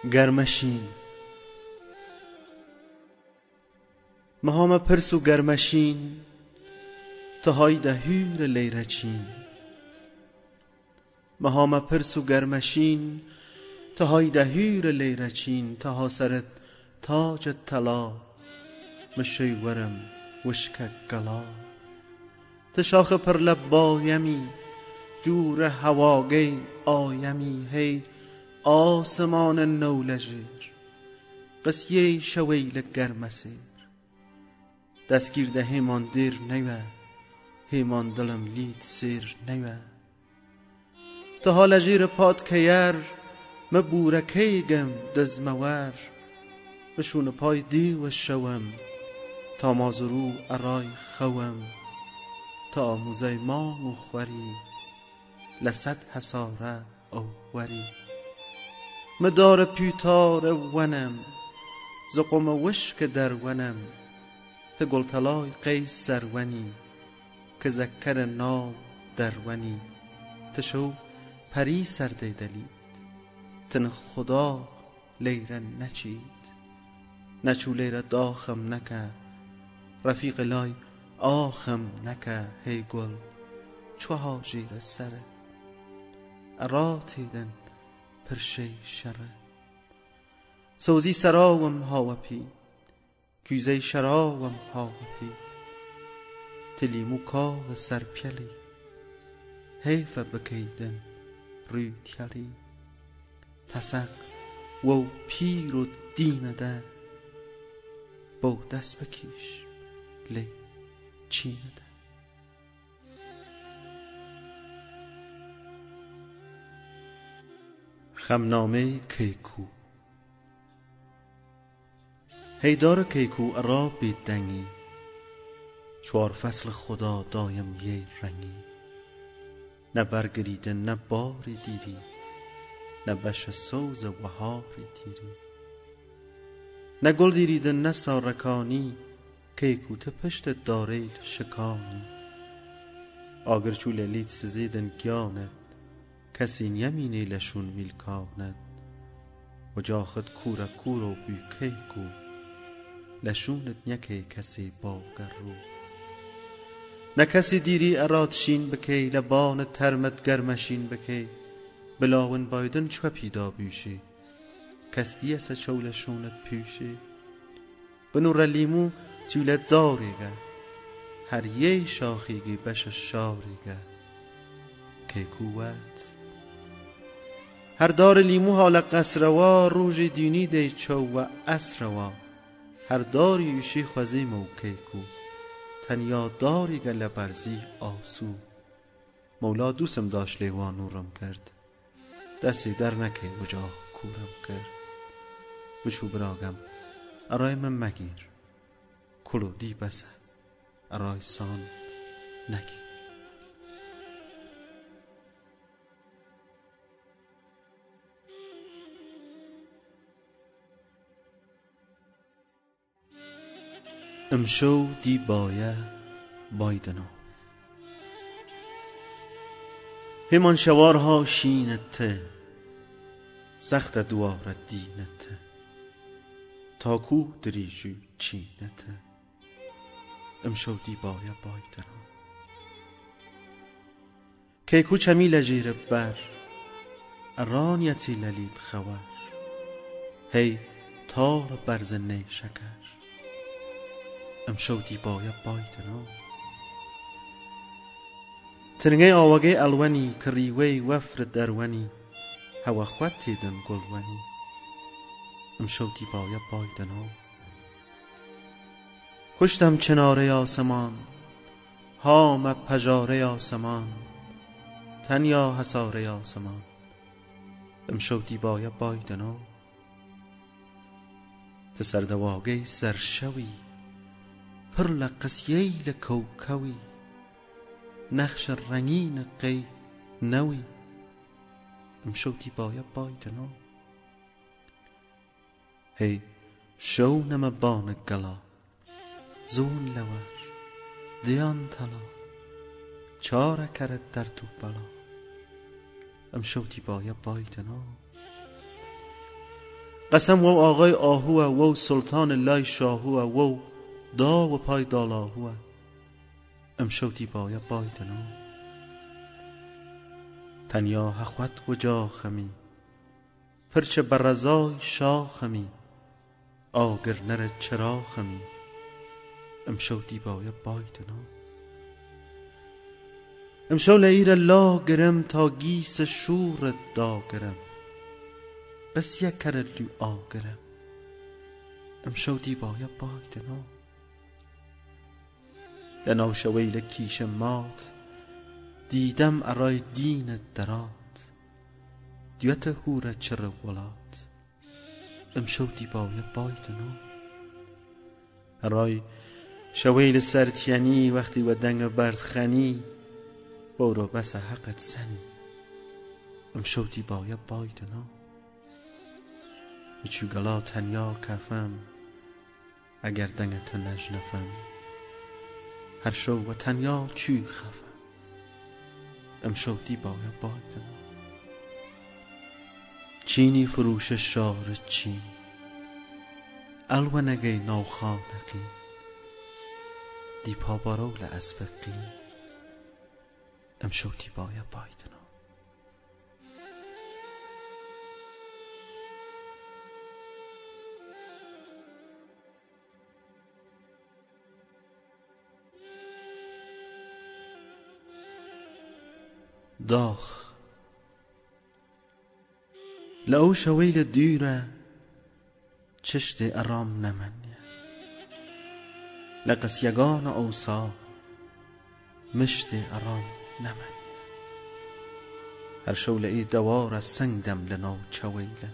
گرمشین مهام پرس و گرمشین تهای ده هور لیرچین مهام پرس و گرمشین تهای ده هور لیرچین تها سرت تاج طلا مشی ورم وشک گلا تشاخ پر لبایمی جور هواگی آیمی هی آسمان نولجیر قسیه شویل گرمسیر دستگیر ده همان دیر نیوه همان دلم لید سیر نیوه تا حال جیر پاد کیر مبورکی گم دزمور بشون پای دیو شوم تا مازرو ارای خوم تا آموزه ما مخوری لسد حساره او وری مدار پیتار ونم زقم وشک در ونم تگل طلای قیصر ونی که ذکر ناو در ونی تشو پری سرده دلید تن خدا لیره نچید نچو لیره داخم نکه رفیق لای آخم نکه هی گل چو هاجیر سره اراتیدن پرشی شره سوزی سراوم هاو پی کیزی شراوم هاو پی تلیمو کاغ سرپیلی حیف بکیدن روی تیلی تسق و پیر و دینه ده بو دست بکیش لی چینه ده خمنامه کیکو هیدار کیکو ارا بیدنگی چوار فصل خدا دایم یه رنگی نه برگریده نه باری دیری نه بش سوز وهاری دیری نه گل دیریده نه سارکانی کیکو ته پشت داریل شکانی آگر چو لیلیت سزیدن گیاند کسی یمینی لشون میلکاند و جاخد کورا کورو بی کیکو لشونت نکه کسی باگر رو نه کسی دیری ارادشین بکی لبان ترمت گرمشین بکی بلاون بایدن چو پیدا بیشی کس دیسه شولشونت پیشی بنور لیمو جولت داریگه هر یه شاخیگی بش شاریگه کیکوت هر دار لیمو حال قصروا روژ دینی دی چو و اسروا هر داری یوشی خوزیم و کیکو تنیا داری گل برزی آسو مولا دوسم داشت لیوانورم کرد دستی در نکی وجاه کورم کرد بشو براغم ارای من مگیر کلو دی بسه ارای سان نگیر امشو دی بایه بایدنو همان شوارها شینته سخت دوار دینته تاکو دریجو چینته امشو دی بایه بایدنو کیکو چمی لجیر بر ارانیتی للید خوار هی تال برزنه شکر امشو دی بایه بایدنو ترنگه آوگه الونی کریوی وفر درونی هوا خواتیدن گلونی امشو دی بایه بایدنو کشتم چناره آسمان هام پجاره آسمان تنیا حساره آسمان امشو دی بایه بایدنو تسردواگه سرشوی پر لقسییل کوکوی نخش رنگین قی نوی امشو دی بایه بایدنو هی شو نم بان گلا زون لور دیان تلا چاره کرد در تو بلا امشو دی بایه بایدنو قسم و آقای آهو و سلطان لای شاهو و دا و پای دالاهو امشو دیبایا بایدنو تنیا هخوت و جا خمی پرچه برزای شاخمی آگر نر چرا خمی امشو دیبایا بایدنو امشو لیر لا گرم تا گیس شور دا گرم بس یک کرلی آگرم امشو دیبایا بایدنو لنو شویل کیش مات دیدم ارای دین درات دیوت هور چر ولات امشو دیبایا بایدنو ارای شویل سرتینی وقتی و دنگ برد خنی برو بس حقت سنی امشو دیبایا بایدنو بچو گلا تنیا کفم اگر دنگت نجنفم هر شو و تنیا چی خفم امشو دیبایا بایدنو چینی فروش شار چین الونگی نو خانقی دی پا بارول اسبقی امشو دیبایا بایدنو داخ لأو شويل ديرة چشت ارام نمنية لقس يگان اوسا مشت ارام نمنية هر شول ای دوار سنگدم لنو چويلم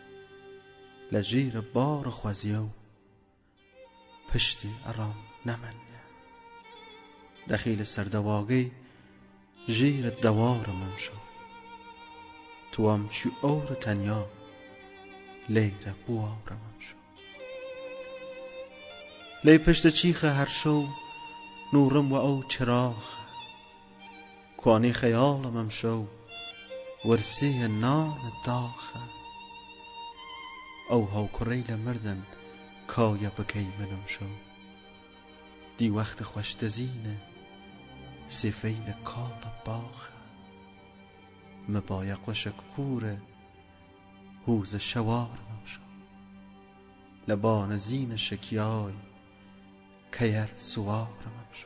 لجير بار خوزيو پشت ارام نمنية دخيل سردواغي جیر دوارم شو تو هم چو اور تنیا لیر بوارم شو لی پشت چیخ هر شو نورم و او چراغ کوانی خیالم شو ورسی نان داخ او هاو کریل مردن کایا بکی منم شو دی وقت خوشت زینه سفیل کال باخ مبایق و شکور هوز شوارم شو لبان زین شکیای کیر سوارم شو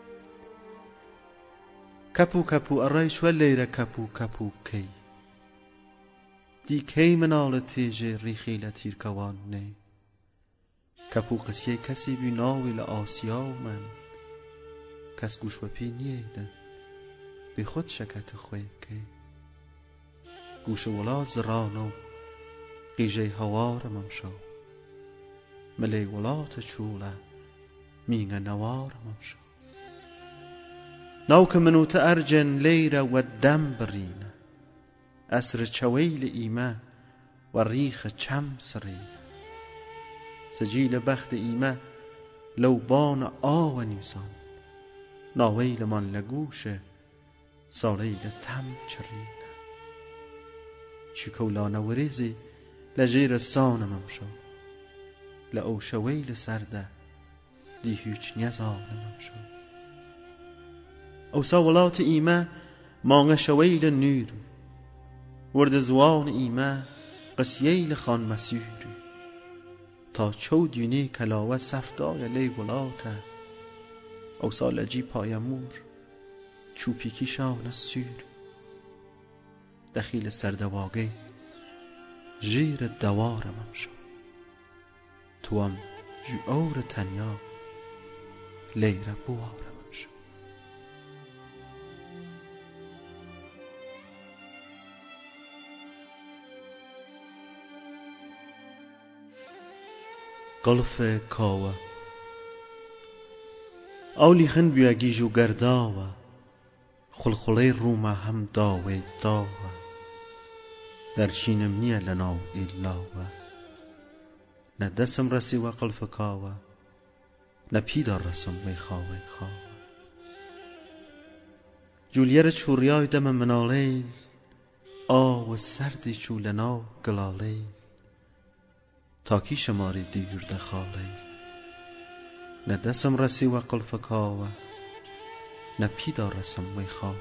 کپو کپو ارایش و لیر کپو کپو کی دی کی منال تیج ریخیل تیرکوان نی کپو قسیه کسی بی ناویل آسیا من کس گوش و پی نیدن بی خود شکت خوی که گوش ولاد زرانو قیجه هوارمم شو ملی ولات چوله مینگ نوارمم شو ناوک منوت ارجن لیره و دم برینه اسر چویل ایمه و ریخ چم سرینه سجیل بخت ایمه لوبان آو نیزان ناویل من لگوشه سالیل تم چرینه چی کولانه وریزی لجیر سانمم شو لأو شویل سرده دی هیچ نیزانمم شو او ساولات ایمه مانگ شویل نور ورد زوان ایمه قسییل خان مسیور تا چو دینی کلاوه سفدای لی ولاته او سالجی پایمور چوپی کشان سور دخیل سردواگی جیر دوارمم شو تو هم جو اور تنیا لیر بوارمم شو قلف کاوه اولی خن بیاگی جو گرداوه خلخلی روما هم داوی داوه در چینم نیه لناو ایلاوه نه دسم رسی و قلف کاوه نه پیدار رسم میخواوی خواوه جولیر چوریای دم منالیل آو سردی چو لناو گلالیل تاکی شماری دیرده خالی نه دسم رسی و قلف کاوه نه پیدا رسم وی خواه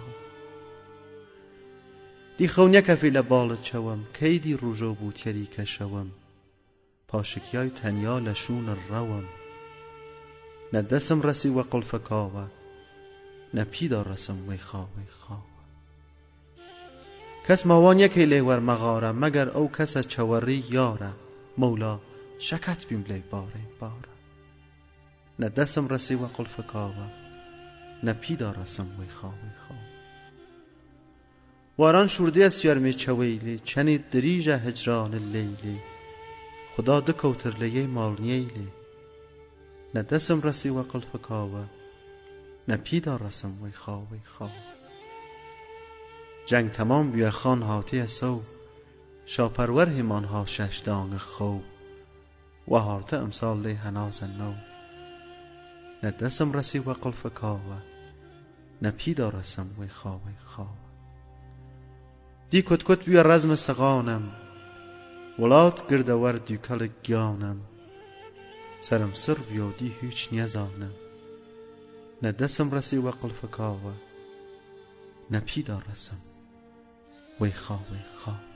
دی خونیک فی لبال چوم کی دی روژو بوتیری کشوم پاشکیای تنیا لشون روم نه دسم رسی و قلف کاوه نه پیدا رسم وی خواه کس موان یکی لیور مغاره مگر او کس چوری یاره مولا شکت بیم لی باره نه دسم رسی و قلف کاوه نه پیدا رسم وی خواه واران شورده از یرمی چویلی چنید دریج هجران لیلی خدا دکوتر لیه مال نیلی نه دسم رسی و قلف کاوه نه پیدا رسم وی خواه جنگ تمام بیه خان هاتی سو شاپرور همان ها ششدان خو و هارته امسال لی هناز نو نه دسم رسی و قلف کاوه نه پیدا رسم وی خواه دی کت بیه رزم سقانم ولات گردور دیکل گیانم سرم سر بیو دی هیچ نیزانم نه دسم رسی و قلف کاوه نه پیدا رسم وی خواه